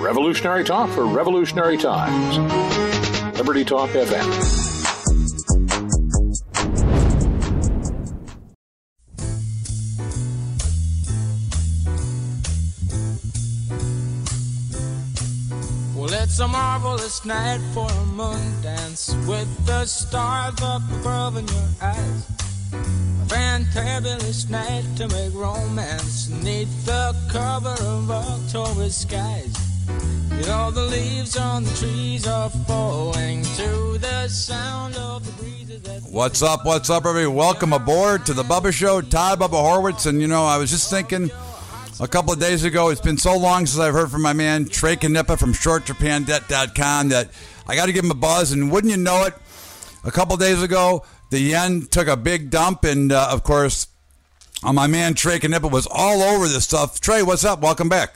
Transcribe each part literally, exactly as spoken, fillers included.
Revolutionary talk for revolutionary times. Liberty Talk F M. Well, it's a marvelous night for a moon dance with the stars up above in your eyes. A fantabulous night to make romance neath the cover of October skies. You know the leaves on the trees are falling to the sound of the breezes. That What's up, what's up, everybody? Welcome aboard to the Bubba Show. Todd Bubba Horwitz. And, you know, I was just thinking a couple of days ago, it's been so long since I've heard from my man, Trey Knippa from short japan debt dot com, that I got to give him a buzz. And wouldn't you know it, a couple of days ago, the yen took a big dump. And, uh, of course, uh, my man, Trey Knippa, was all over this stuff. Trey, what's up? Welcome back.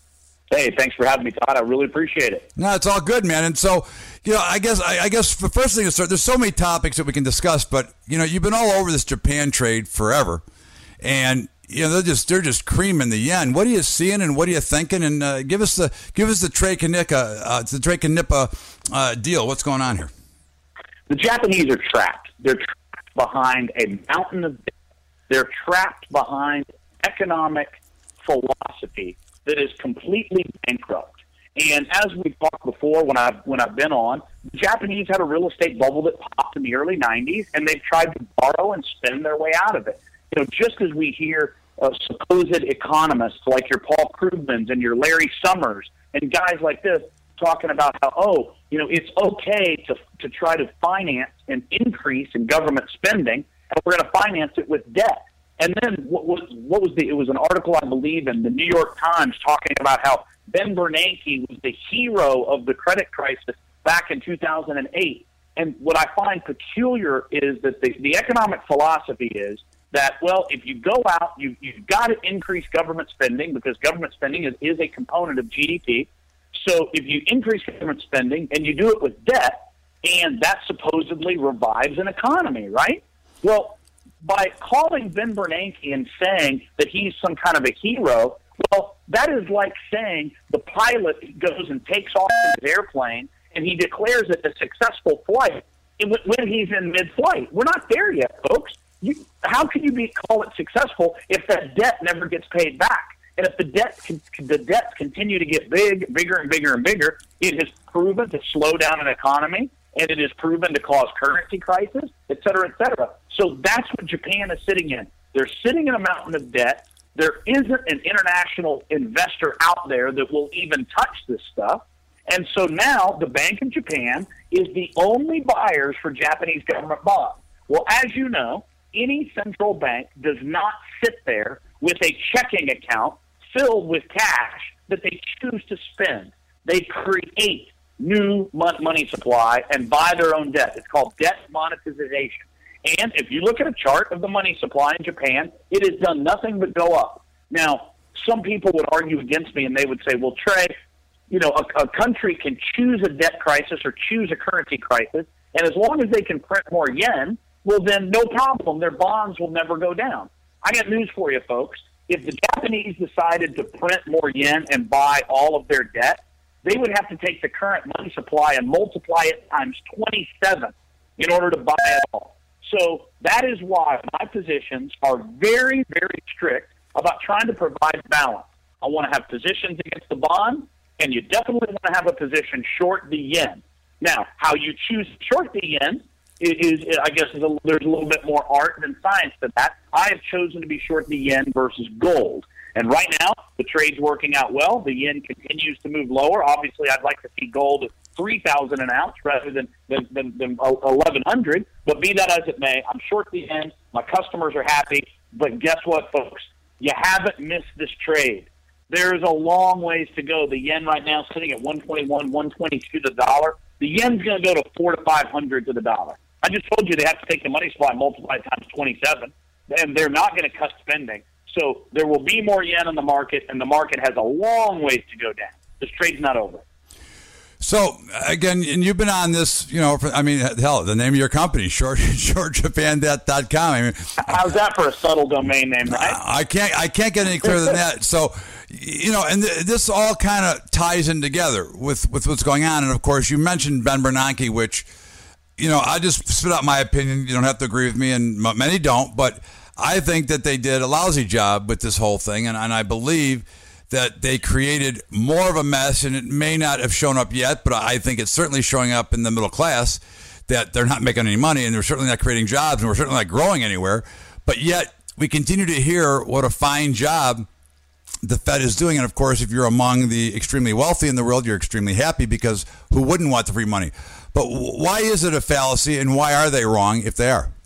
Hey, thanks for having me, Todd. I really appreciate it. No, it's all good, man. And so, you know, I guess I, I guess the first thing to start, there's so many topics that we can discuss, but, you know, you've been all over this Japan trade forever. And, you know, they're just they're just creaming the yen. What are you seeing and what are you thinking? And uh, give us the give us the Trey Knippa, uh, the Trey Knippa uh, deal. What's going on here? The Japanese are trapped. They're trapped behind a mountain of debt. They're trapped behind economic philosophy that is completely bankrupt. And as we've talked before, when I've when I've been on, the Japanese had a real estate bubble that popped in the early nineties, and they've tried to borrow and spend their way out of it. You know, just as we hear uh, supposed economists like your Paul Krugmans and your Larry Summers and guys like this talking about how, oh, you know, it's okay to to try to finance an increase in government spending, and we're going to finance it with debt. And then what was what was the? It was an article, I believe, in the New York Times talking about how Ben Bernanke was the hero of the credit crisis back in two thousand eight. And what I find peculiar is that the, the economic philosophy is that, well, if you go out, you, you've got to increase government spending because government spending is, is a component of G D P. So if you increase government spending and you do it with debt, and that supposedly revives an economy, right? Well, by calling Ben Bernanke and saying that he's some kind of a hero, well, that is like saying the pilot goes and takes off in his airplane and he declares it a successful flight when he's in mid-flight. We're not there yet, folks. You, how can you be call it successful if that debt never gets paid back? And if the debt the debts continue to get big, bigger and bigger and bigger, it has proven to slow down an economy, and it has proven to cause currency crisis, et cetera, et cetera. So that's what Japan is sitting in. They're sitting in a mountain of debt. There isn't an international investor out there that will even touch this stuff. And so now the Bank of Japan is the only buyers for Japanese government bonds. Well, as you know, any central bank does not sit there with a checking account filled with cash that they choose to spend. They create new money supply and buy their own debt. It's called debt monetization. And if you look at a chart of the money supply in Japan, it has done nothing but go up. Now, some people would argue against me and they would say, well, Trey, you know, a, a country can choose a debt crisis or choose a currency crisis, and as long as they can print more yen, well, then no problem. Their bonds will never go down. I got news for you, folks. If the Japanese decided to print more yen and buy all of their debt, they would have to take the current money supply and multiply it times twenty-seven in order to buy it all. So that is why my positions are very, very strict about trying to provide balance. I want to have positions against the bond, and you definitely want to have a position short the yen. Now, how you choose to short the yen is, is I guess, is a, there's a little bit more art than science to that. I have chosen to be short the yen versus gold. And right now, the trade's working out well. The yen continues to move lower. Obviously, I'd like to see gold at three thousand an ounce rather than, than, than, than eleven hundred. But be that as it may, I'm short the yen. My customers are happy. But guess what, folks? You haven't missed this trade. There's a long ways to go. The yen right now is sitting at one twenty-one, one twenty-two to the dollar. The yen's going to go to four to five hundred to the dollar. I just told you they have to take the money supply and multiply it times twenty-seven, and they're not going to cut spending. So there will be more yen in the market, and the market has a long ways to go down. This trade's not over. So, again, and you've been on this, you know, for, I mean, hell, the name of your company, short short japan debt dot com. I mean, how's that for a subtle domain name, right? I can't I can't get any clearer than that. So, you know, and th- this all kind of ties in together with, with what's going on. And of course, you mentioned Ben Bernanke, which, you know, I just spit out my opinion. You don't have to agree with me, and m- many don't, but I think that they did a lousy job with this whole thing. And, and I believe that they created more of a mess, and it may not have shown up yet, but I think it's certainly showing up in the middle class, that they're not making any money, and they're certainly not creating jobs, and we're certainly not growing anywhere. But yet we continue to hear what a fine job the Fed is doing. And of course, if you're among the extremely wealthy in the world, you're extremely happy, because who wouldn't want the free money? But why is it a fallacy, and why are they wrong if they are?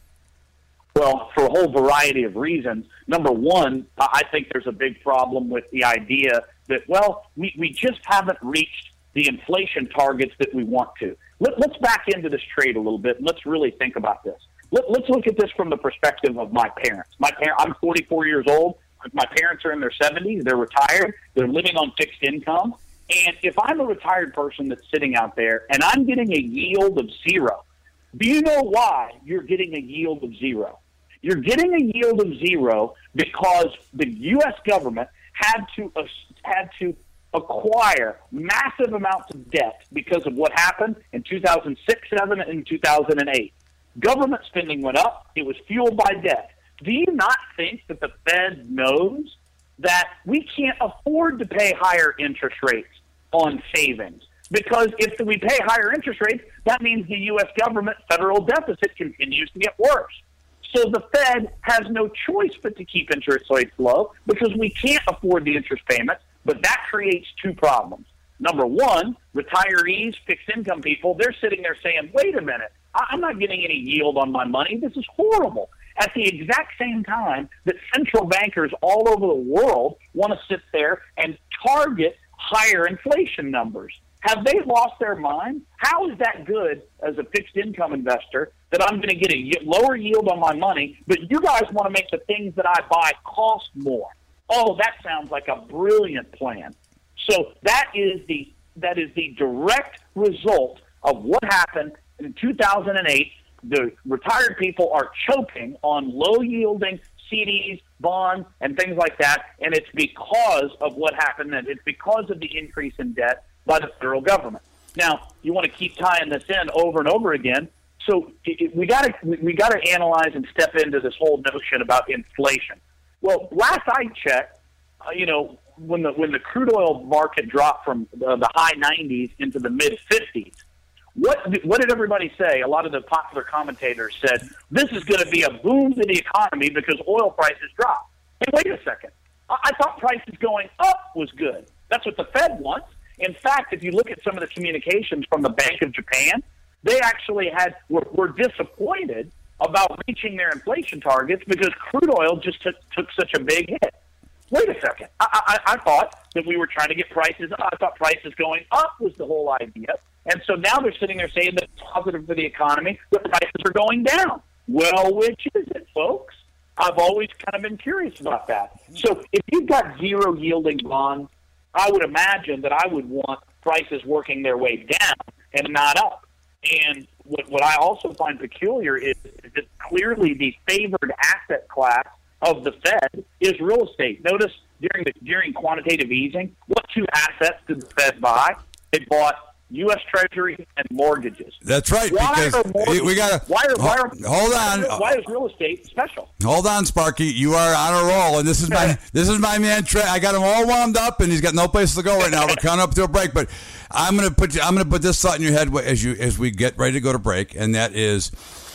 Well, for a whole variety of reasons. Number one, I think there's a big problem with the idea that, well, we, we just haven't reached the inflation targets that we want to. Let, let's back into this trade a little bit, and let's really think about this. Let, let's look at this from the perspective of my parents. My par- I'm forty-four years old. My parents are in their seventies. They're retired. They're living on fixed income. And if I'm a retired person that's sitting out there and I'm getting a yield of zero, do you know why you're getting a yield of zero? You're getting a yield of zero because the U S government had to uh, had to acquire massive amounts of debt because of what happened in two thousand six, seven, and two thousand eight. Government spending went up. It was fueled by debt. Do you not think that the Fed knows that we can't afford to pay higher interest rates on savings? Because if we pay higher interest rates, that means the U S government federal deficit continues to get worse. So the Fed has no choice but to keep interest rates low, because we can't afford the interest payments. But that creates two problems. Number one, retirees, fixed income people, they're sitting there saying, wait a minute, I'm not getting any yield on my money. This is horrible. At the exact same time that central bankers all over the world want to sit there and target higher inflation numbers. Have they lost their mind? How is that good as a fixed income investor that I'm going to get a lower yield on my money, but you guys want to make the things that I buy cost more? Oh, that sounds like a brilliant plan. So that is the that is the direct result of what happened in two thousand eight. The retired people are choking on low-yielding C Ds, bonds, and things like that, and it's because of what happened. And it's because of the increase in debt by the federal government. Now, you want to keep tying this in over and over again. So it, it, we got to we got to analyze and step into this whole notion about inflation. Well, last I checked, uh, you know, when the when the crude oil market dropped from uh, the high nineties into the mid fifties, what what did everybody say? A lot of the popular commentators said this is going to be a boom to the economy because oil prices drop. Hey, wait a second. I, I thought prices going up was good. That's what the Fed wants. In fact, if you look at some of the communications from the Bank of Japan, they actually had were, were disappointed about reaching their inflation targets because crude oil just took, took such a big hit. Wait a second. I, I, I thought that we were trying to get prices up. I thought prices going up was the whole idea. And so now they're sitting there saying that it's positive for the economy, but prices are going down. Well, which is it, folks? I've always kind of been curious about that. So if you've got zero yielding bonds, I would imagine that I would want prices working their way down and not up. And what, what I also find peculiar is, is that clearly the favored asset class of the Fed is real estate. Notice during the, during quantitative easing, what two assets did the Fed buy? They bought U S Treasury and mortgages. That's right. Why because are we got to why are, why are, hold on. Why, why is real estate special? Hold on, Sparky. You are on a roll, and this is my this is my man Trey. I got him all wound up, and he's got no place to go right now. We're coming up to a break, but I'm gonna put you, I'm gonna put this thought in your head as you as we get ready to go to break, and that is,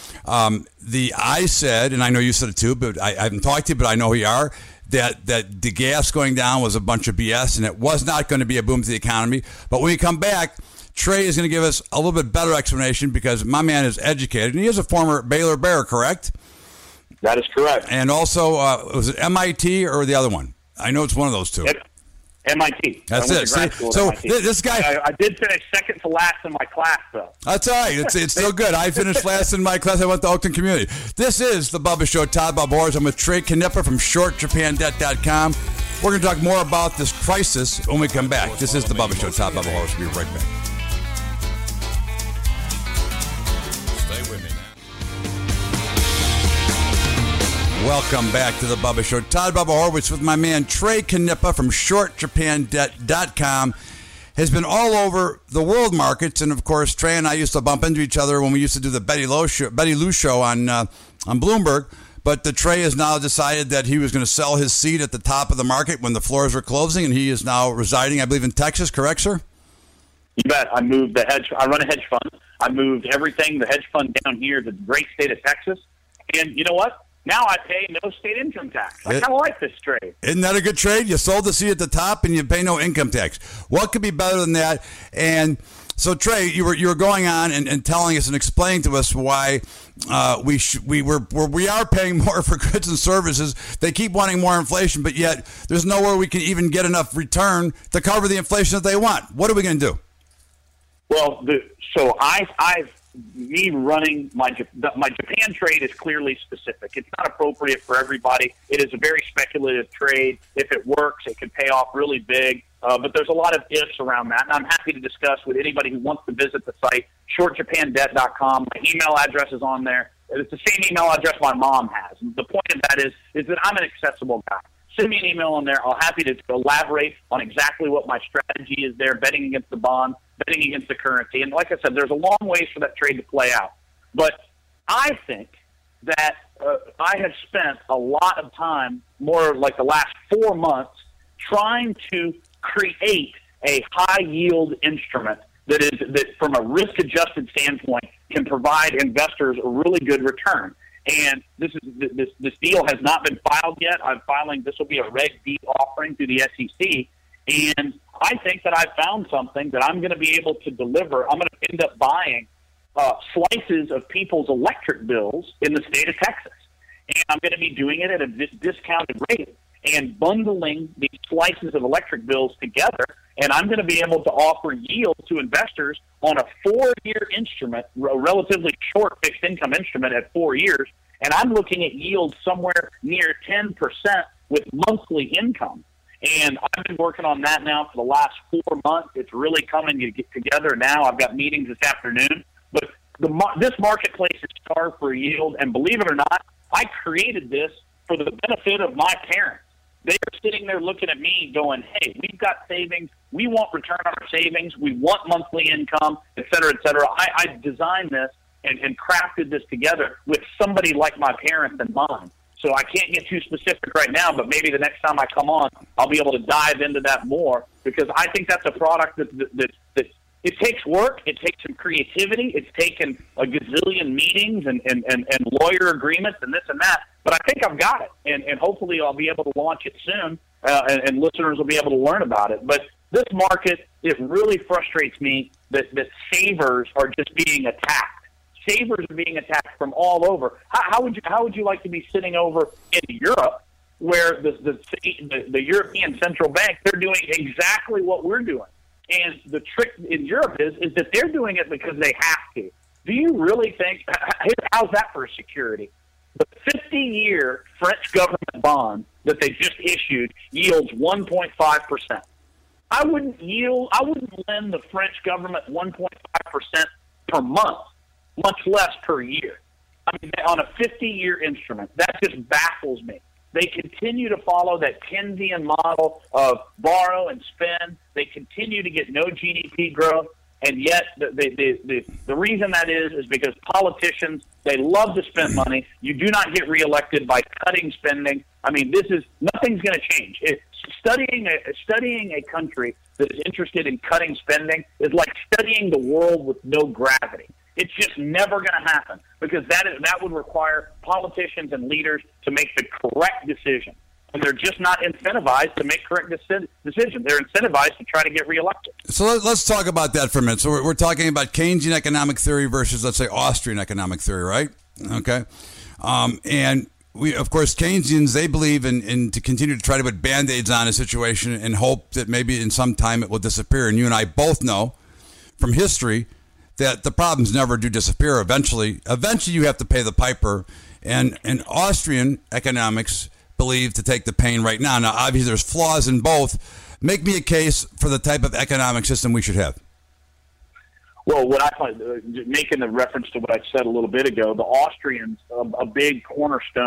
um, the I said, and I know you said it too, but I, I haven't talked to you, but I know who you are. That that the gas going down was a bunch of B S, and it was not going to be a boom to the economy. But when we come back, Trey is going to give us a little bit better explanation because my man is educated, and he is a former Baylor Bear, correct? That is correct. And also, uh, was it M I T or the other one? I know it's one of those two. It, M I T. That's it. See, so this guy, I, I did finish second to last in my class, though. That's all right. It's it's still good. I finished last in my class. I went to Oakland Community. This is the Bubba Show. Todd Bob Horowitz. I'm with Trey Knipper from short japan debt dot com. We're going to talk more about this crisis when we come back. This is the Bubba Show. Todd Bob Horowitz. We'll be right back. Welcome back to the Bubba Show. Todd Bubba Horwitz with my man Trey Knippa from short japan debt dot com. Has been all over the world markets, and of course, Trey and I used to bump into each other when we used to do the Betty Lou show, Betty Lou show on uh, on Bloomberg. But the Trey has now decided that he was going to sell his seat at the top of the market when the floors were closing, and he is now residing, I believe, in Texas. Correct, sir? You bet. I moved the hedge. I run a hedge fund. I moved everything, the hedge fund down here to the great state of Texas, and you know what? Now I pay no state income tax. I kind of like this trade. Isn't that a good trade? You sold the seat at the top and you pay no income tax. What could be better than that? And so, Trey, you were you were going on and, and telling us and explaining to us why uh, we sh- we were we are paying more for goods and services. They keep wanting more inflation, but yet there's nowhere we can even get enough return to cover the inflation that they want. What are we going to do? Well, the, so I I've. Me running my my Japan trade is clearly specific. It's not appropriate for everybody. It is a very speculative trade. If it works, it can pay off really big. Uh, but there's a lot of ifs around that, and I'm happy to discuss with anybody who wants to visit the site, short japan debt dot com. My email address is on there. It's the same email address my mom has. And the point of that is is that I'm an accessible guy. Send me an email on there. I'll happy to elaborate on exactly what my strategy is there, betting against the bond, betting against the currency. And like I said, there's a long ways for that trade to play out. But I think that uh, I have spent a lot of time, more like the last four months, trying to create a high-yield instrument that is that, from a risk-adjusted standpoint, can provide investors a really good return. And this is this this deal has not been filed yet. I'm filing. This will be a Reg D offering through the S E C, and I think that I've found something that I'm going to be able to deliver. I'm going to end up buying uh, slices of people's electric bills in the state of Texas, and I'm going to be doing it at a dis- discounted rate and bundling these slices of electric bills together. And I'm going to be able to offer yield to investors on a four-year instrument, a relatively short fixed income instrument at four years. And I'm looking at yields somewhere near ten percent with monthly income. And I've been working on that now for the last four months. It's really coming to get together now. I've got meetings this afternoon. But the this marketplace is starved for yield. And believe it or not, I created this for the benefit of my parents. They are sitting there looking at me going, hey, we've got savings. We want return on our savings. We want monthly income, et cetera, et cetera. I, I designed this and, and crafted this together with somebody like my parents in mind. So I can't get too specific right now, but maybe the next time I come on, I'll be able to dive into that more because I think that's a product that, that, that, that it takes work. It takes some creativity. It's taken a gazillion meetings and, and, and, and lawyer agreements and this and that. But I think I've got it, and, and hopefully I'll be able to launch it soon, uh, and, and listeners will be able to learn about it. But this market, it really frustrates me that, that savers are just being attacked. Savers are being attacked from all over. How, how would you how would you like to be sitting over in Europe where the, the, the, the European Central Bank, they're doing exactly what we're doing? And the trick in Europe is, is that they're doing it because they have to. Do you really think – how's that for security? The fifty-year French government bond that they just issued yields one point five percent. I wouldn't yield. I wouldn't lend the French government one point five percent per month, much less per year. I mean, on a fifty-year instrument, that just baffles me. They continue to follow that Keynesian model of borrow and spend. They continue to get no G D P growth. And yet, the, the, the, the, the reason that is is because politicians, they love to spend money. You do not get reelected by cutting spending. I mean, this is nothing's going to change. It, studying a studying a country that is interested in cutting spending is like studying the world with no gravity. It's just never going to happen because that is, that would require politicians and leaders to make the correct decision. And they're just not incentivized to make correct decisions. They're incentivized to try to get reelected. So let's talk about that for a minute. So we're, we're talking about Keynesian economic theory versus, let's say, Austrian economic theory, right? Okay. Um, and we, of course, Keynesians, they believe in, in to continue to try to put Band-Aids on a situation and hope that maybe in some time it will disappear. And you and I both know from history that the problems never do disappear. Eventually, eventually you have to pay the piper. And, and Austrian economics believe to take the pain right now. Now, obviously, there's flaws in both. Make me a case for the type of economic system we should have. Well, what I find, uh, making the reference to what I said a little bit ago, the Austrians, uh, a big cornerstone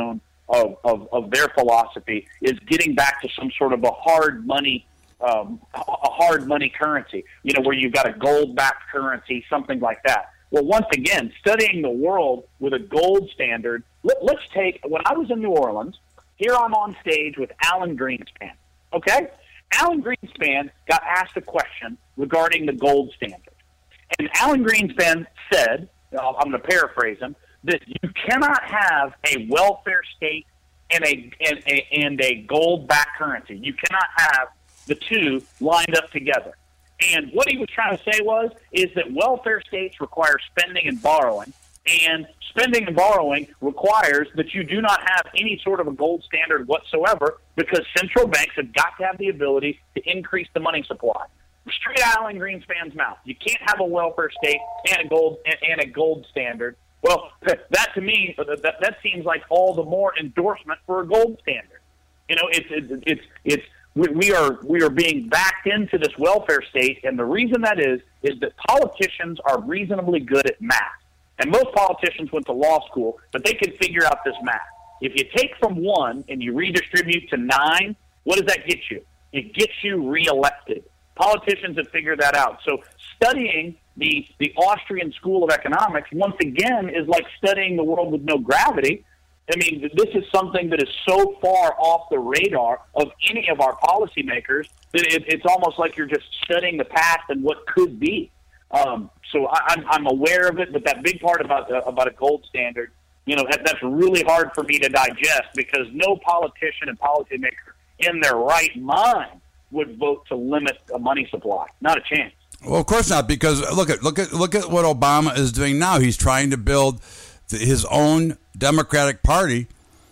of, of, of their philosophy is getting back to some sort of a hard money, um, a hard money currency, you know, where you've got a gold-backed currency, something like that. Well, once again, studying the world with a gold standard, let, let's take, when I was in New Orleans, here I'm on stage with Alan Greenspan, okay? Alan Greenspan got asked a question regarding the gold standard. And Alan Greenspan said, I'm going to paraphrase him, that you cannot have a welfare state and a, and a, and a gold-backed currency. You cannot have the two lined up together. And what he was trying to say was, is that welfare states require spending and borrowing, and spending and borrowing requires that you do not have any sort of a gold standard whatsoever, because central banks have got to have the ability to increase the money supply. Straight out of Alan Greenspan's mouth. You can't have a welfare state and a gold and, and a gold standard. Well, that to me, that, that seems like all the more endorsement for a gold standard. You know, it's it's it's, it's we, we are we are being backed into this welfare state, and the reason that is is that politicians are reasonably good at math. And most politicians went to law school, but they can figure out this math. If you take from one and you redistribute to nine, what does that get you? It gets you reelected. Politicians have figured that out. So studying the, the Austrian School of Economics, once again, is like studying the world with no gravity. I mean, this is something that is so far off the radar of any of our policymakers that it, it's almost like you're just studying the past and what could be. Um, so I, I'm, I'm aware of it, but that big part about uh, about a gold standard, you know, that, that's really hard for me to digest, because no politician and policymaker in their right mind would vote to limit a money supply. Not a chance. Well, of course not, because look at look at look at what Obama is doing now. He's trying to build his own Democratic Party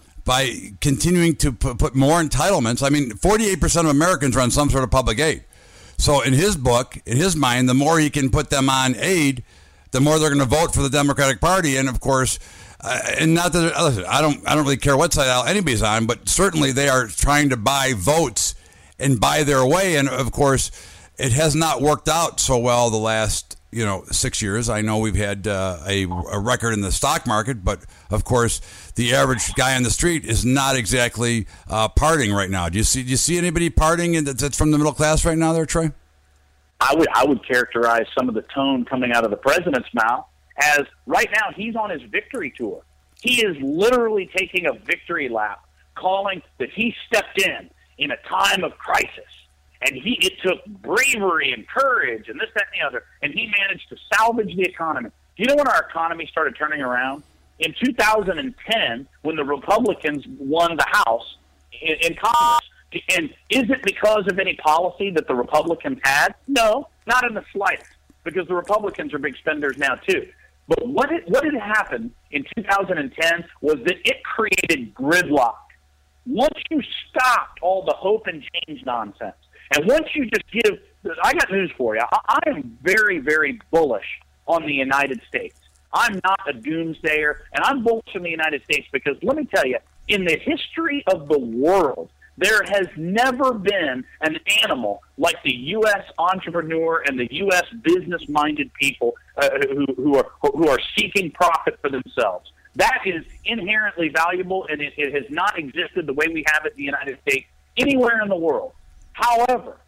by continuing to put more entitlements. I mean, forty-eight percent of Americans are on some sort of public aid. So in his book, in his mind, the more he can put them on aid, the more they're going to vote for the Democratic Party. And of course, uh, and not that listen, I don't I don't really care what side anybody's on, but certainly they are trying to buy votes and buy their way. And of course, it has not worked out so well the last, you know, six years. I know we've had uh, a, a record in the stock market, but of course, the average guy on the street is not exactly uh, partying right now. Do you see? Do you see anybody partying that's from the middle class right now, there, Troy? I would I would characterize some of the tone coming out of the president's mouth as right now he's on his victory tour. He is literally taking a victory lap, calling that he stepped in in a time of crisis. And he it took bravery and courage and this, that, and the other, and he managed to salvage the economy. Do you know when our economy started turning around? In two thousand ten, when the Republicans won the House in, in Congress. And is it because of any policy that the Republicans had? No, not in the slightest, because the Republicans are big spenders now, too. But what did, what had happened in two thousand ten was that it created gridlock. Once you stopped all the hope and change nonsense, and once you just give, I got news for you. I, I am very, very bullish on the United States. I'm not a doomsdayer, and I'm bullish on the United States because let me tell you, in the history of the world, there has never been an animal like the U S entrepreneur and the U S business-minded people uh, who, who are who are seeking profit for themselves. That is inherently valuable, and it, it has not existed the way we have it in the United States anywhere in the world. However,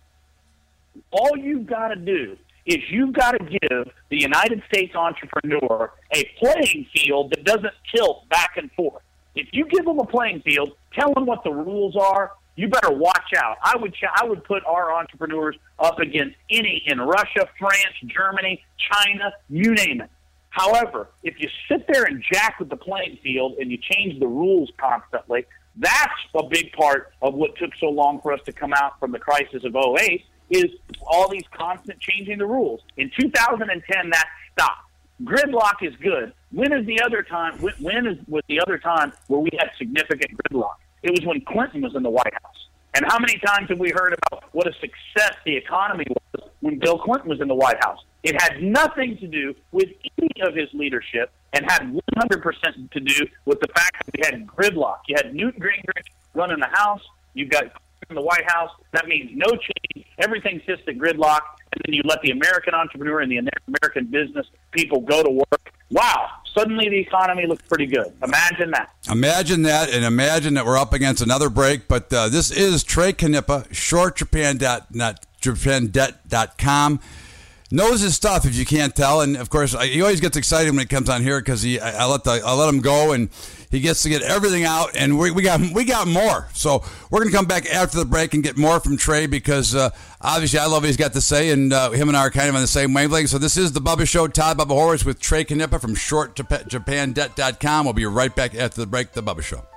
all you've got to do is you've got to give the United States entrepreneur a playing field that doesn't tilt back and forth. If you give them a playing field, tell them what the rules are, you better watch out. I would ch- I would put our entrepreneurs up against any in Russia, France, Germany, China, you name it. However, if you sit there and jack with the playing field and you change the rules constantly, that's a big part of what took so long for us to come out from the crisis of oh eight is all these constant changing the rules. In two thousand ten, that stopped. Gridlock is good. When is the other time? When is was the other time where we had significant gridlock? It was when Clinton was in the White House. And how many times have we heard about what a success the economy was when Bill Clinton was in the White House? It had nothing to do with any of his leadership and had one hundred percent to do with the fact that we had gridlock. You had Newt Gingrich running the House. You've got in the White House. That means no change. Everything sits at gridlock. And then you let the American entrepreneur and the American business people go to work. Wow. Suddenly the economy looks pretty good. Imagine that. Imagine that, and imagine that we're up against another break. But uh, this is Trey Knippa, short japan dot debt dot com. Knows his stuff, if you can't tell, and of course, I, he always gets excited when he comes on here because he, I, I let the, I let him go, and he gets to get everything out, and we, we got, we got more. So we're gonna come back after the break and get more from Trey because uh, obviously I love what he's got to say, and uh, him and I are kind of on the same wavelength. So this is the Bubba Show, Todd Bubba Horwitz with Trey Knippa from short japan debt dot com. We'll be right back after the break. The Bubba Show.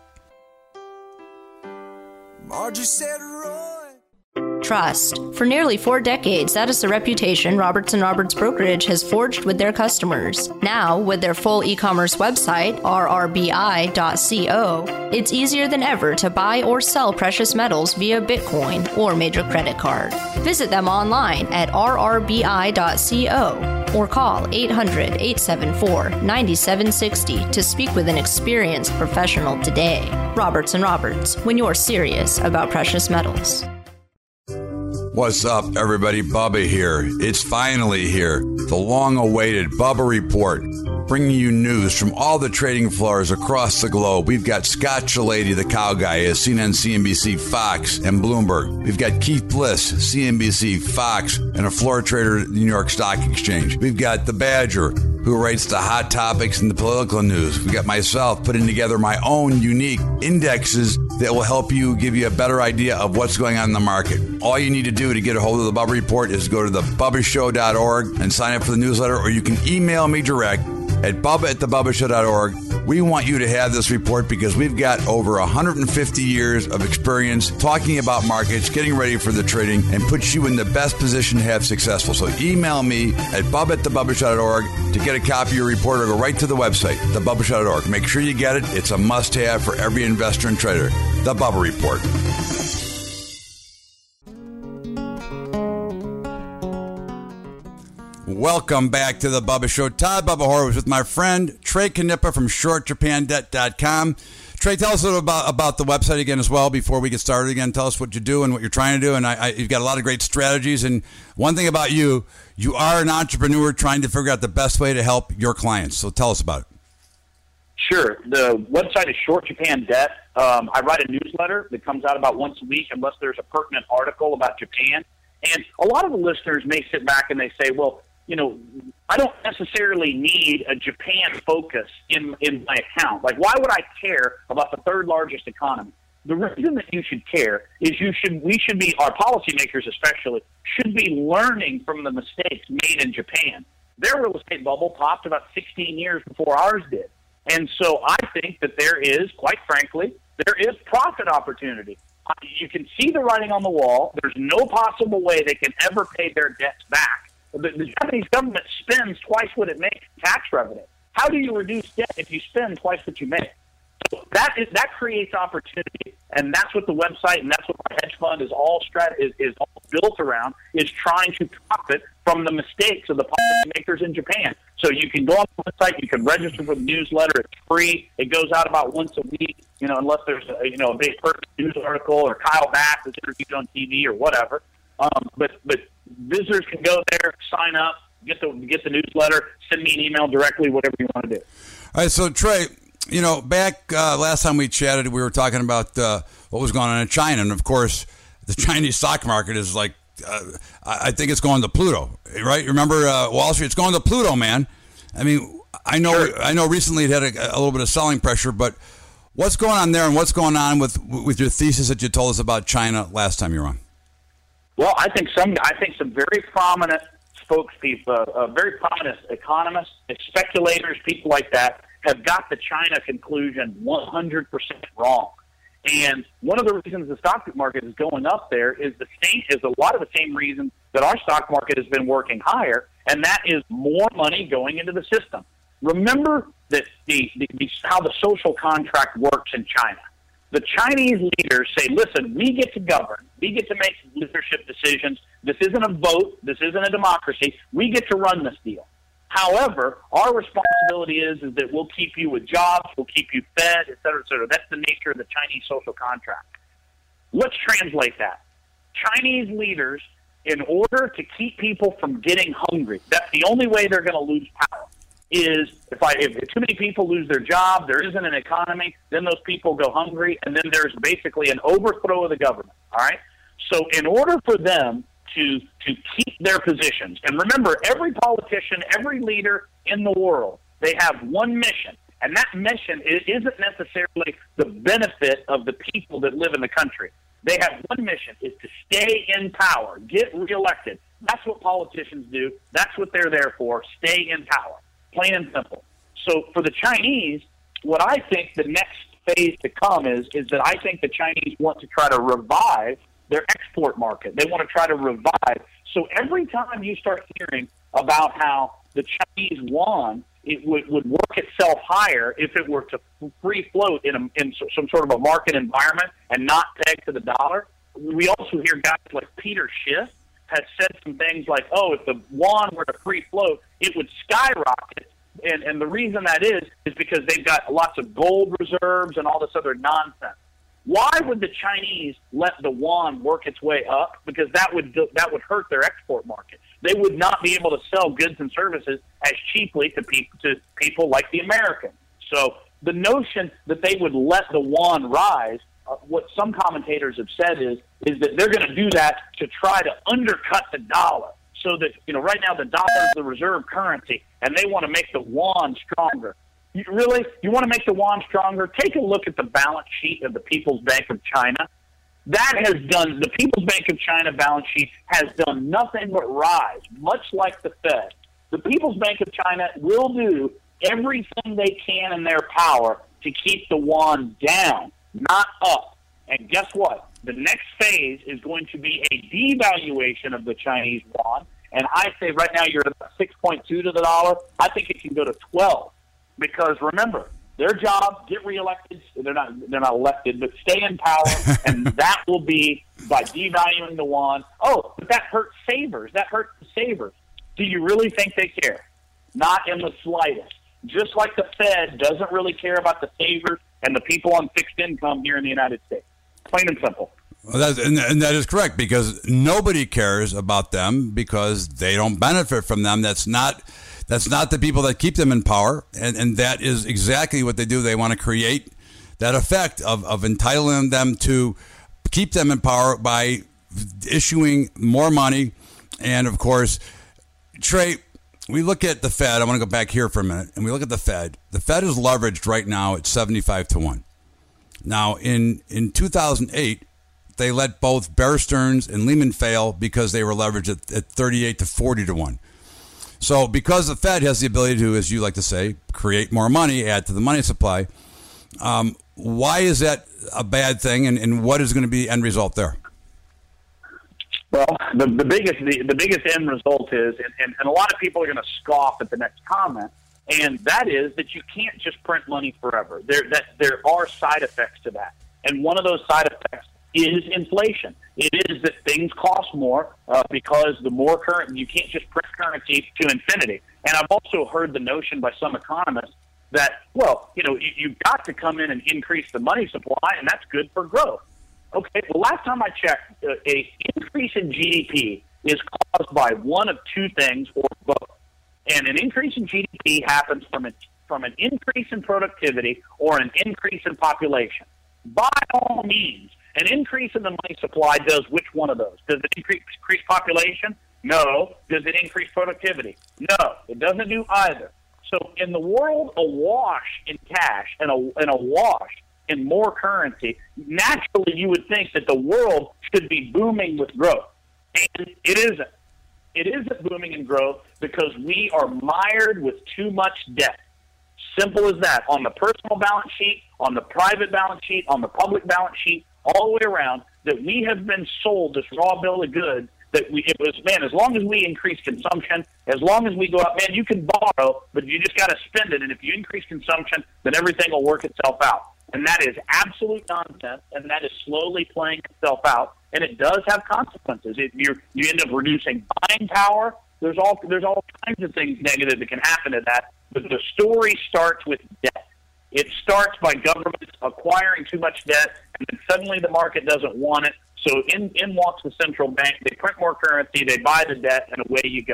Margie said, Roy. Trust. For nearly four decades, that is the reputation Roberts and Roberts Brokerage has forged with their customers. Now, with their full e-commerce website, r r b i dot co, it's easier than ever to buy or sell precious metals via Bitcoin or major credit card. Visit them online at r r b i dot co or call eight hundred, eight seven four, nine seven six zero to speak with an experienced professional today. Roberts and Roberts, when you're serious about precious metals. What's up, everybody? Bubba here. It's finally here. The long-awaited Bubba Report, bringing you news from all the trading floors across the globe. We've got Scott Shellady, the cow guy, at C N N, C N B C, Fox, and Bloomberg. We've got Keith Bliss, C N B C, Fox, and a floor trader at the New York Stock Exchange. We've got the Badger, who writes the hot topics and the political news. We got myself putting together my own unique indexes that will help you, give you a better idea of what's going on in the market. All you need to do to get a hold of the Bubba Report is go to the bubba show dot org and sign up for the newsletter, or you can email me direct at bubba at the bubba show dot org. We want you to have this report because we've got over one hundred fifty years of experience talking about markets, getting ready for the trading, and puts you in the best position to have successful. So email me at bubba at the bubba show dot org to get a copy of your report, or go right to the website, the bubba show dot org. Make sure you get it. It's a must-have for every investor and trader. The Bubba Report. Welcome back to the Bubba Show. Todd Bubba Horwitz with my friend Trey Knippa from short japan debt dot com. Trey, tell us a little about, about the website again as well before we get started again. Tell us what you do and what you're trying to do. And I, I, you've got a lot of great strategies. And one thing about you, you are an entrepreneur trying to figure out the best way to help your clients. So tell us about it. Sure. The website is Short Japan Debt. Um, I write a newsletter that comes out about once a week unless there's a pertinent article about Japan. And a lot of the listeners may sit back and they say, well, you know, I don't necessarily need a Japan focus in in my account. Like, why would I care about the third largest economy? The reason that you should care is you should we should be, our policymakers especially, should be learning from the mistakes made in Japan. Their real estate bubble popped about sixteen years before ours did. And so I think that there is, quite frankly, there is profit opportunity. You can see the writing on the wall. There's no possible way they can ever pay their debts back. The, the Japanese government spends twice what it makes in tax revenue. How do you reduce debt if you spend twice what you make? So that is that creates opportunity, and that's what the website and that's what our hedge fund is all strat is, is all built around, is trying to profit from the mistakes of the policymakers in Japan. So you can go on the website, you can register for the newsletter. It's free. It goes out about once a week. You know, unless there's a, you know a big news article or Kyle Bass is interviewed on T V or whatever. Um, but but visitors can go there, sign up, get the get the newsletter, send me an email directly, whatever you want to do. All right, so Trey, you know, back uh, last time we chatted, we were talking about uh, what was going on in China, and of course, the Chinese stock market is like, uh, I think it's going to Pluto, right? Remember uh, Wall Street? It's going to Pluto, man. I mean, I know, sure. I know. Recently, it had a, a little bit of selling pressure, but what's going on there, and what's going on with with your thesis that you told us about China last time you were on? Well, I think some I think some very prominent spokespeople, uh, uh, very prominent economists, speculators, people like that, have got the China conclusion one hundred percent wrong. And one of the reasons the stock market is going up there is the same is a lot of the same reasons that our stock market has been working higher, and that is more money going into the system. Remember that the, the, the how the social contract works in China. The Chinese leaders say, listen, we get to govern. We get to make leadership decisions. This isn't a vote. This isn't a democracy. We get to run this deal. However, our responsibility is, is that we'll keep you with jobs, we'll keep you fed, et cetera, et cetera. That's the nature of the Chinese social contract. Let's translate that. Chinese leaders, in order to keep people from getting hungry, that's the only way they're going to lose power. is if I if too many people lose their job, there isn't an economy, then those people go hungry, and then there's basically an overthrow of the government. All right. So in order for them to to keep their positions, and remember, every politician, every leader in the world, they have one mission, and that mission isn't necessarily the benefit of the people that live in the country. They have one mission, is to stay in power, get reelected. That's what politicians do. That's what they're there for, stay in power, plain and simple. So for the Chinese, what I think the next phase to come is, is that I think the Chinese want to try to revive their export market. They want to try to revive. So every time you start hearing about how the Chinese yuan it would, would work itself higher if it were to free float in, a, in some sort of a market environment and not peg to the dollar. We also hear guys like Peter Schiff has said some things like, oh, if the yuan were to free float, it would skyrocket. And, and the reason that is is because they've got lots of gold reserves and all this other nonsense. Why would the Chinese let the yuan work its way up? Because that would that would hurt their export market. They would not be able to sell goods and services as cheaply to people to people like the Americans. So the notion that they would let the yuan rise, uh, what some commentators have said is is that they're going to do that to try to undercut the dollar. So that, you know, right now the dollar is the reserve currency, and they want to make the yuan stronger. You really? You want to make the yuan stronger? Take a look at the balance sheet of the People's Bank of China. That has done, the People's Bank of China balance sheet has done nothing but rise, much like the Fed. The People's Bank of China will do everything they can in their power to keep the yuan down, not up. And guess what? The next phase is going to be a devaluation of the Chinese yuan. And I say right now you're at about six point two to the dollar. I think it can go to twelve. Because remember, their job, get reelected. They're not they're not elected, but stay in power, and that will be by devaluing the yuan. Oh, but that hurts savers. That hurts the savers. Do you really think they care? Not in the slightest. Just like the Fed doesn't really care about the savers and the people on fixed income here in the United States. Plain and simple. Well, that's, and, and that is correct, because nobody cares about them because they don't benefit from them. That's not... That's not the people that keep them in power, and, and that is exactly what they do. They want to create that effect of, of entitling them to keep them in power by issuing more money. And, of course, Trey, we look at the Fed. I want to go back here for a minute, and we look at the Fed. The Fed is leveraged right now at seventy-five to one. Now, in, in two thousand eight, they let both Bear Stearns and Lehman fail because they were leveraged at, at thirty-eight to forty to one. So because the Fed has the ability to, as you like to say, create more money, add to the money supply, um, why is that a bad thing, and, and what is going to be the end result there? Well, the, the biggest the, the biggest end result is, and, and, and a lot of people are going to scoff at the next comment, and that is that you can't just print money forever. There that there are side effects to that, and one of those side effects is inflation. It is that things cost more uh, because the more current, you can't just print currency to infinity. And I've also heard the notion by some economists that, well, you know, you, you've got to come in and increase the money supply, and that's good for growth. Okay, well, last time I checked, uh, a increase in G D P is caused by one of two things or both. And an increase in G D P happens from, a, from an increase in productivity or an increase in population. By all means, an increase in the money supply does which one of those? Does it increase, increase population? No. Does it increase productivity? No. It doesn't do either. So in the world awash in cash and a, and awash in more currency, naturally you would think that the world should be booming with growth. And it isn't. It isn't booming in growth because we are mired with too much debt. Simple as that. On the personal balance sheet, on the private balance sheet, on the public balance sheet, all the way around, that we have been sold this raw bill of goods that we, it was, man, as long as we increase consumption, as long as we go out, man, you can borrow, but you just got to spend it. And if you increase consumption, then everything will work itself out. And that is absolute nonsense, and that is slowly playing itself out. And it does have consequences. If you you end up reducing buying power, there's all there's all kinds of things negative that can happen to that. But the story starts with debt. It starts by governments acquiring too much debt, and then suddenly the market doesn't want it. So in, in walks the central bank. They print more currency, they buy the debt, and away you go.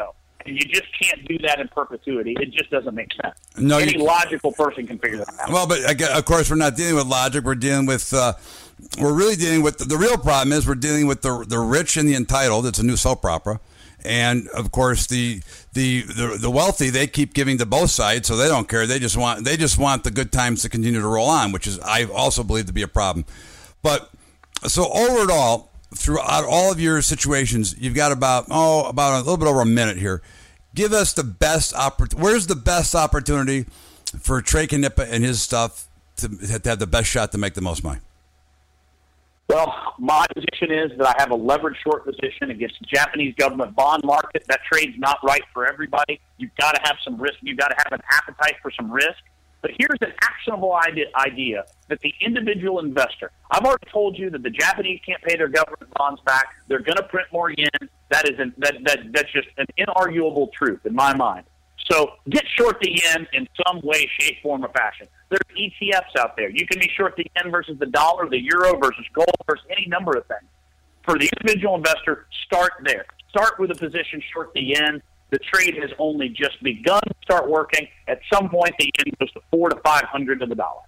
And you just can't do that in perpetuity. It just doesn't make sense. No, Any you, logical person can figure that out. Well, but of course, we're not dealing with logic. We're dealing with, uh, we're really dealing with, the, the real problem is we're dealing with the the rich and the entitled. It's a new soap opera. And, of course, the, the the the wealthy, they keep giving to both sides, so they don't care. They just want they just want the good times to continue to roll on, which is, I also believe, to be a problem. But, so overall, throughout all of your situations, you've got about, oh, about a little bit over a minute here. Give us the best opportunity. Where's the best opportunity for Trey Knippa and his stuff to, to have the best shot to make the most money? Well, my position is that I have a leverage short position against the Japanese government bond market. That trade's not right for everybody. You've got to have some risk. You've got to have an appetite for some risk. But here's an actionable idea, idea that the individual investor, I've already told you that the Japanese can't pay their government bonds back. They're going to print more yen. That is an, that, that that's just an inarguable truth in my mind. So get short the yen in some way, shape, form, or fashion. There's E T Fs out there. You can be short the yen versus the dollar, the euro versus gold versus any number of things. For the individual investor, start there. Start with a position short the yen. The trade has only just begun to start working. At some point, the yen goes to four to five hundred to the dollar.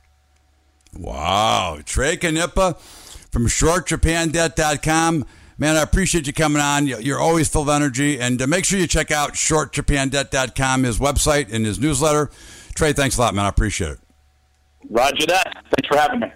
Wow, Trey Knippa from short japan debt dot com. Man, I appreciate you coming on. You're always full of energy. And uh, make sure you check out short japan debt dot com, his website and his newsletter. Trey, thanks a lot, man. I appreciate it. Roger that. Thanks for having me.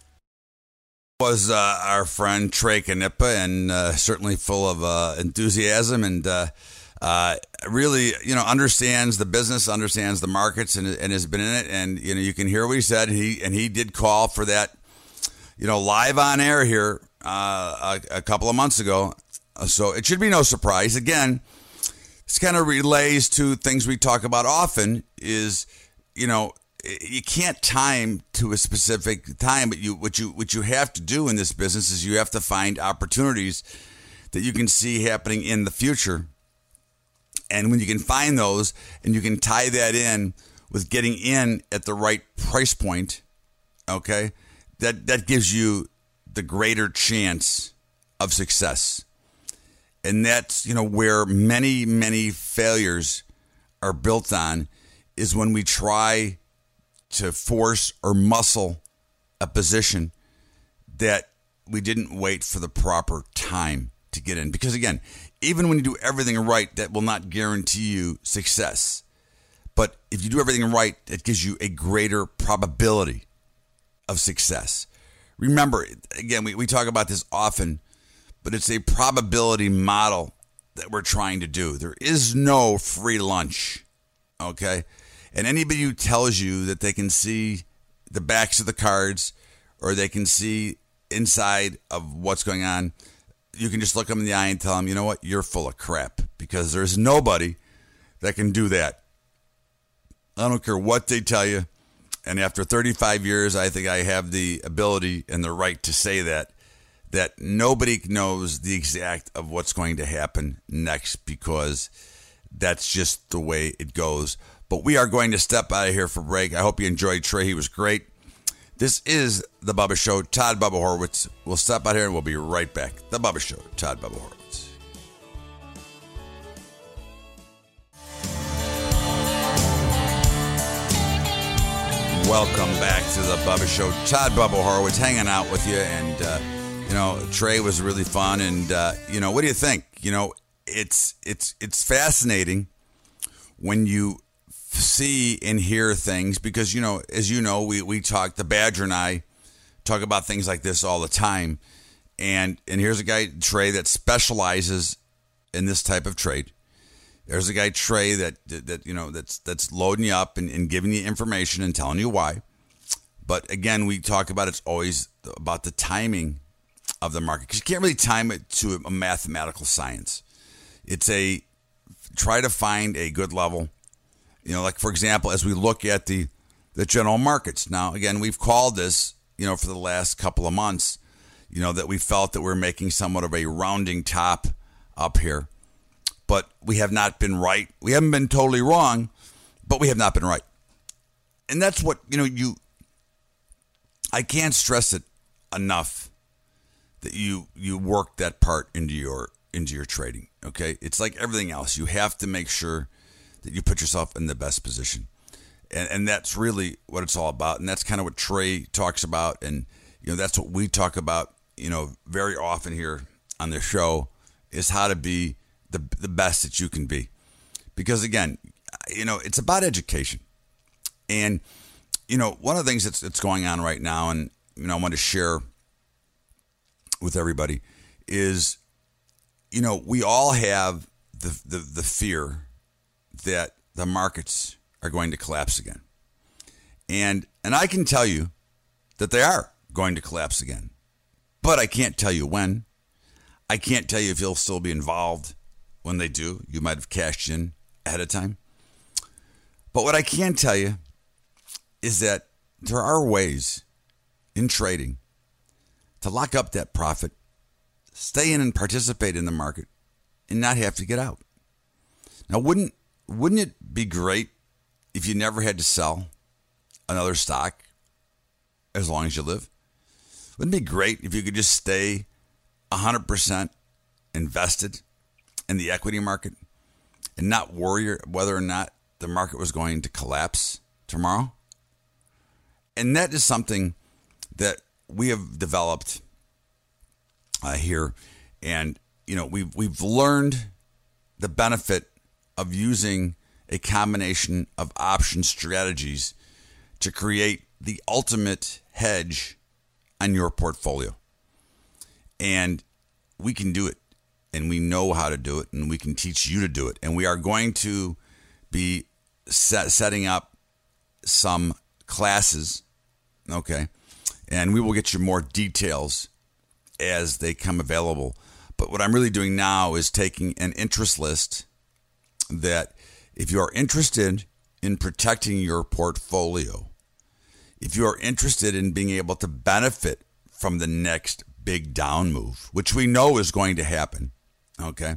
Was uh, our friend Trey Knippa, and uh, certainly full of uh, enthusiasm and uh, uh, really, you know, understands the business, understands the markets, and, and has been in it. And, you know, you can hear what he said. He and he did call for that, you know, live on air here uh, a, a couple of months ago. So it should be no surprise. Again, this kind of relays to things we talk about often is, you know, you can't time to a specific time, but you what you what you have to do in this business is you have to find opportunities that you can see happening in the future. And when you can find those and you can tie that in with getting in at the right price point, okay, that that gives you the greater chance of success. And that's, you know, where many, many failures are built on is when we try to force or muscle a position that we didn't wait for the proper time to get in. Because again, even when you do everything right, that will not guarantee you success. But if you do everything right, it gives you a greater probability of success. Remember, again, we, we talk about this often, but it's a probability model that we're trying to do. There is no free lunch, okay? And anybody who tells you that they can see the backs of the cards or they can see inside of what's going on, you can just look them in the eye and tell them, you know what, you're full of crap, because there's nobody that can do that. I don't care what they tell you. And after thirty-five years, I think I have the ability and the right to say that, that nobody knows the exact of what's going to happen next, because that's just the way it goes. But we are going to step out of here for break. I hope you enjoyed Trey. He was great. This is The Bubba Show. Todd Bubba Horwitz. We'll step out here and we'll be right back. The Bubba Show. Todd Bubba Horwitz. Welcome back to The Bubba Show. Todd Bubba Horwitz hanging out with you. And, uh, you know, Trey was really fun. And, uh, you know, what do you think? You know, it's it's it's fascinating when you see and hear things, because, you know, as you know, we, we talk, the Badger and I talk about things like this all the time. And and here's a guy, Trey, that specializes in this type of trade. There's a guy, Trey, that, that, that you know, that's that's loading you up and, and giving you information and telling you why. But again, we talk about it's always about the timing of the market, because you can't really time it to a mathematical science. It's a, try to find a good level. You know, like, for example, as we look at the, the general markets. Now, again, we've called this, you know, for the last couple of months, you know, that we felt that we're making somewhat of a rounding top up here. But we have not been right. We haven't been totally wrong, but we have not been right. And that's what, you know, you, I can't stress it enough that you, you work that part into your, into your trading, okay? It's like everything else. You have to make sure that you put yourself in the best position. And and that's really what it's all about. And that's kind of what Trey talks about. And, you know, that's what we talk about, you know, very often here on the show, is how to be the the best that you can be. Because, again, you know, it's about education. And, you know, one of the things that's, that's going on right now, and, you know, I want to share with everybody, is, you know, we all have the the, the fear that the markets are going to collapse again. And and I can tell you that they are going to collapse again. But I can't tell you when. I can't tell you if you'll still be involved when they do. You might have cashed in ahead of time. But what I can tell you is that there are ways in trading to lock up that profit, stay in and participate in the market, and not have to get out. Now, wouldn't wouldn't it be great if you never had to sell another stock as long as you live? Wouldn't it be great if you could just stay one hundred percent invested in the equity market and not worry whether or not the market was going to collapse tomorrow? And that is something that we have developed uh, here. And, you know, we've, we've learned the benefit of using a combination of option strategies to create the ultimate hedge on your portfolio. And we can do it, and we know how to do it, and we can teach you to do it. And we are going to be set, setting up some classes, okay? And we will get you more details as they come available. But what I'm really doing now is taking an interest list that if you are interested in protecting your portfolio, if you are interested in being able to benefit from the next big down move, which we know is going to happen, okay,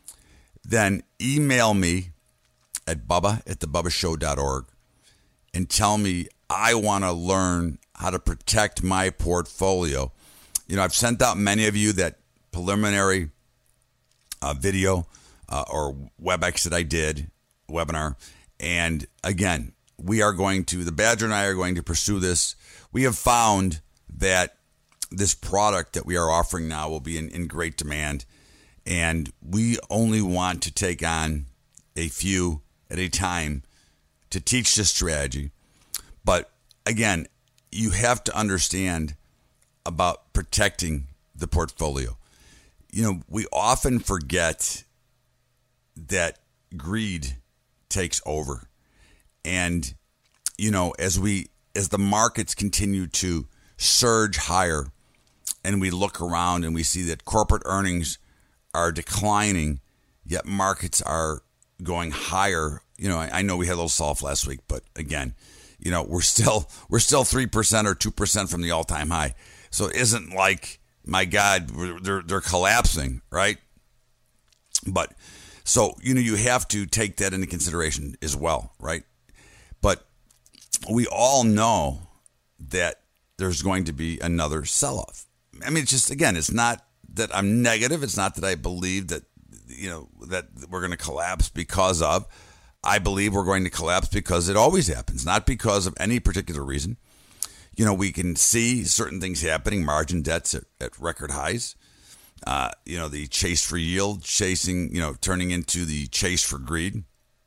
then email me at bubba at the bubba show dot org and tell me, I want to learn how to protect my portfolio. You know, I've sent out many of you that preliminary uh, video uh, or WebEx that I did, webinar. And again, we are going to, the Badger and I are going to pursue this. We have found that this product that we are offering now will be in, in great demand. And we only want to take on a few at a time to teach this strategy. But again, you have to understand about protecting the portfolio. You know, we often forget that greed takes over. And, you know, as we, as the markets continue to surge higher and we look around and we see that corporate earnings are declining, yet markets are going higher. You know, I, I know we had a little soft last week, but again, you know, we're still, we're still three percent or two percent from the all-time high. So it isn't like, my God, they're, they're collapsing, right? But so, you know, you have to take that into consideration as well, right? But we all know that there's going to be another sell-off. I mean, it's just, again, it's not that I'm negative. It's not that I believe that, you know, that we're going to collapse because of. I believe we're going to collapse because it always happens, not because of any particular reason. You know, we can see certain things happening, margin debts at, at record highs. Uh, you know, the chase for yield, chasing, you know, turning into the chase for greed.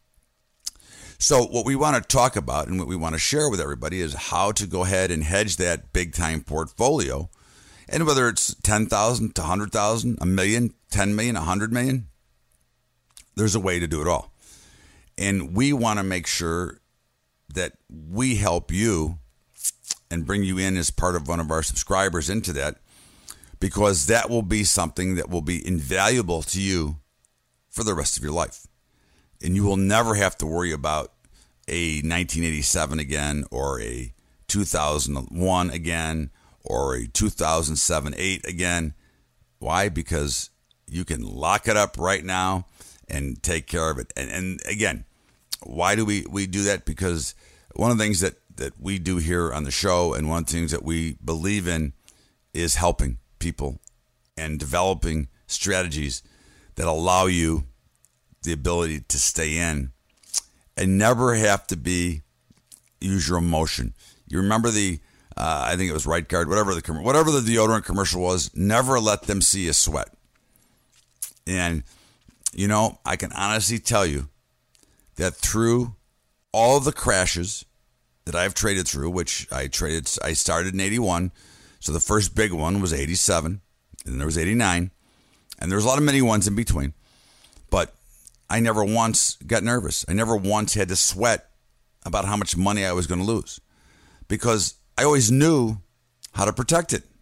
So what we want to talk about and what we want to share with everybody is how to go ahead and hedge that big time portfolio. And whether it's ten thousand to one hundred thousand, a million, ten million, one hundred million, there's a way to do it all. And we want to make sure that we help you and bring you in as part of one of our subscribers into that, because that will be something that will be invaluable to you for the rest of your life. And you will never have to worry about a nineteen eighty-seven again, or a two thousand one again, or a two thousand seven eight again. Why? Because you can lock it up right now and take care of it. And, and again, why do we, we do that? Because one of the things that, that we do here on the show, and one of the things that we believe in, is helping people and developing strategies that allow you the ability to stay in and never have to be use your emotion. You remember the, uh, I think it was Right Guard, whatever the whatever the deodorant commercial was, never let them see you sweat. And, you know, I can honestly tell you that through all of the crashes that I've traded through, which I traded, I started in eighty-one. So the first big one was eighty-seven, and then there was eighty-nine, and there was a lot of mini ones in between. But I never once got nervous. I never once had to sweat about how much money I was going to lose because I always knew how to protect it.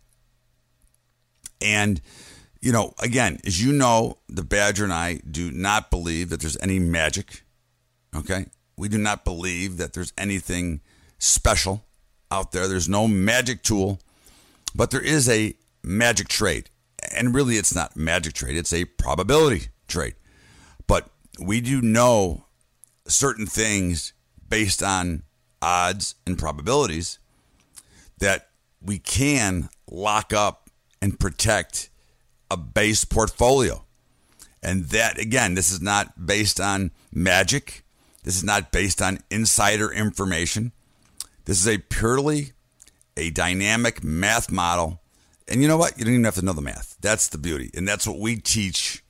And, you know, again, as you know, the Badger and I do not believe that there's any magic, okay? We do not believe that there's anything special out there. There's no magic tool, but there is a magic trade. And really, it's not magic trade. It's a probability trade. But we do know certain things based on odds and probabilities that we can lock up and protect a base portfolio. And that, again, this is not based on magic. This is not based on insider information. This is a purely a dynamic math model. And you know what? You don't even have to know the math. That's the beauty. And that's what we teach.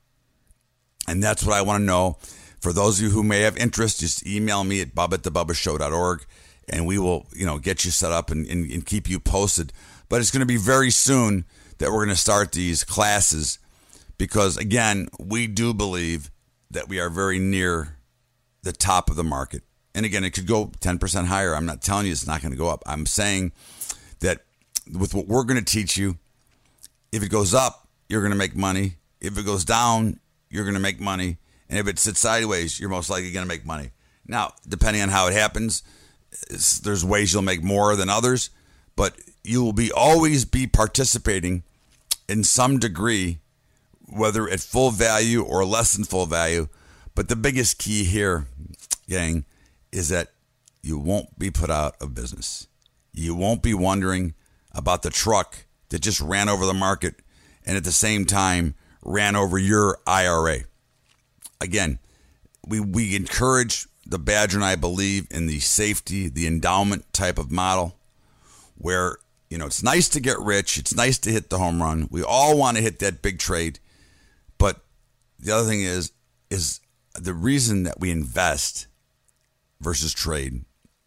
And that's what I want to know. For those of you who may have interest, just email me at bub at the bubba show dot org and we will, you know, get you set up and, and, and keep you posted. But it's going to be very soon that we're going to start these classes because, again, we do believe that we are very near the top of the market. And again, it could go ten percent higher. I'm not telling you it's not going to go up. I'm saying that with what we're going to teach you, if it goes up, you're going to make money. If it goes down, you're going to make money. And if it sits sideways, you're most likely going to make money. Now, depending on how it happens, there's ways you'll make more than others, but you will be always be participating in some degree, whether at full value or less than full value. But the biggest key here, gang, is that you won't be put out of business. You won't be wondering about the truck that just ran over the market and at the same time ran over your I R A. Again, we, we encourage the Badger and I believe in the safety, the endowment type of model where, you know, it's nice to get rich. It's nice to hit the home run. We all want to hit that big trade. But the other thing is, is the reason that we invest versus trade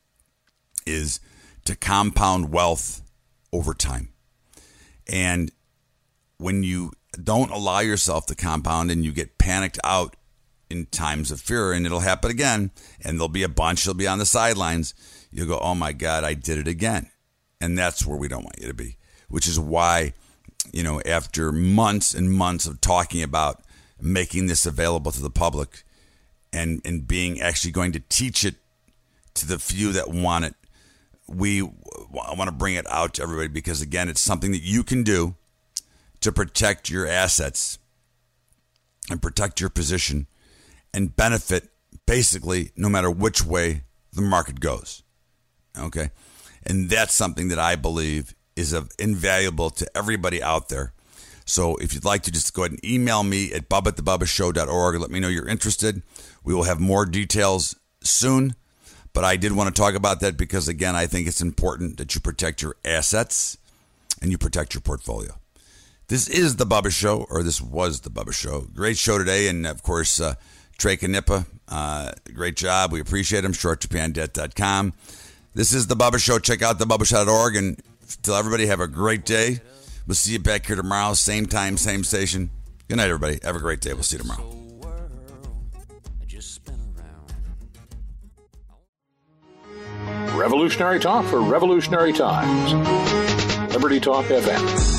is to compound wealth over time. And when you don't allow yourself to compound and you get panicked out in times of fear, and it'll happen again, and there'll be a bunch, you'll be on the sidelines, you'll go, oh my God, I did it again. And that's where we don't want you to be, which is why, you know, after months and months of talking about making this available to the public and, and being actually going to teach it to the few that want it, we want to bring it out to everybody because, again, it's something that you can do to protect your assets and protect your position and benefit basically no matter which way the market goes. Okay? And that's something that I believe is of invaluable to everybody out there. So if you'd like to, just go ahead and email me at bub at the bubba show dot org. Let me know you're interested. We will have more details soon. But I did want to talk about that because, again, I think it's important that you protect your assets and you protect your portfolio. This is the Bubba Show, or this was the Bubba Show. Great show today. And, of course, uh, Trey Knippa, uh, great job. We appreciate him. short japan debt dot com. This is the Bubba Show. Check out the bubba show dot org. And tell everybody, have a great day. We'll see you back here tomorrow. Same time, same station. Good night, everybody. Have a great day. We'll see you tomorrow. Revolutionary talk for revolutionary times. Liberty Talk F M.